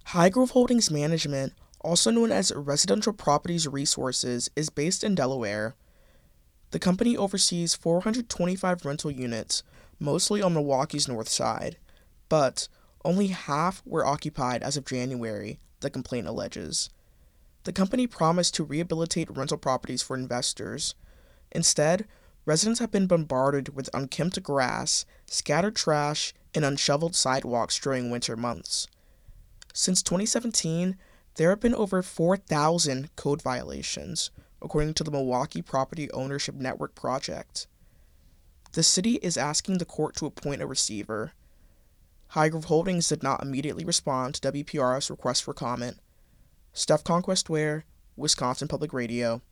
Highgrove Holdings Management, also known as Residential Properties Resources, is based in Delaware. The company oversees 425 rental units, mostly on Milwaukee's north side, but only half were occupied as of January, the complaint alleges. The company promised to rehabilitate rental properties for investors. Instead, residents have been bombarded with unkempt grass, scattered trash, and unshoveled sidewalks during winter months. Since 2017, there have been over 4,000 code violations, according to the Milwaukee Property Ownership Network project. The city is asking the court to appoint a receiver. Highgrove Holdings did not immediately respond to WPRF's request for comment. Steph Conquest Ware, Wisconsin Public Radio.